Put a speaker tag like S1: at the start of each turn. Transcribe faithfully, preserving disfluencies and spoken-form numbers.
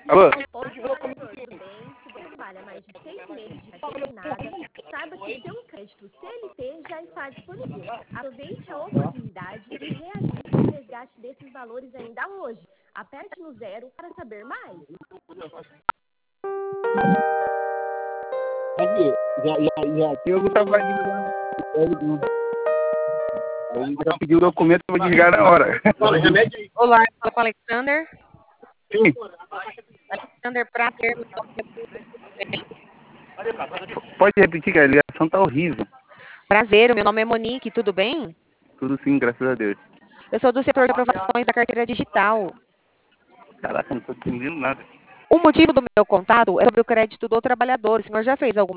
S1: Alô?
S2: Olá, doutor, tudo bem? Se você trabalha mais de seis meses de carteira assinada, saiba que seu crédito C L T já está disponível. Aproveite a oportunidade e realize o resgate desses valores ainda hoje. Aperte no zero para saber mais.
S1: Aqui, já, já, já aqui eu tava ligando. Ele já pediu o documento para desligar na hora.
S3: Olá, fala com o Alexander.
S1: Sim.
S3: Alexander, prazer.
S1: Pode repetir, que a ligação tá horrível.
S3: Prazer, meu nome é Monique, tudo bem?
S1: Tudo sim, graças a Deus.
S3: Eu sou do setor de aprovações da carteira digital.
S1: Caraca, não tô entendendo nada.
S3: O motivo do meu contato é sobre o crédito do trabalhador. O senhor já fez alguma